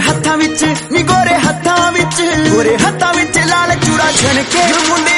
हत्थां विच नी गोरे हत्थां विच लाल चूड़ा छणके मुंडे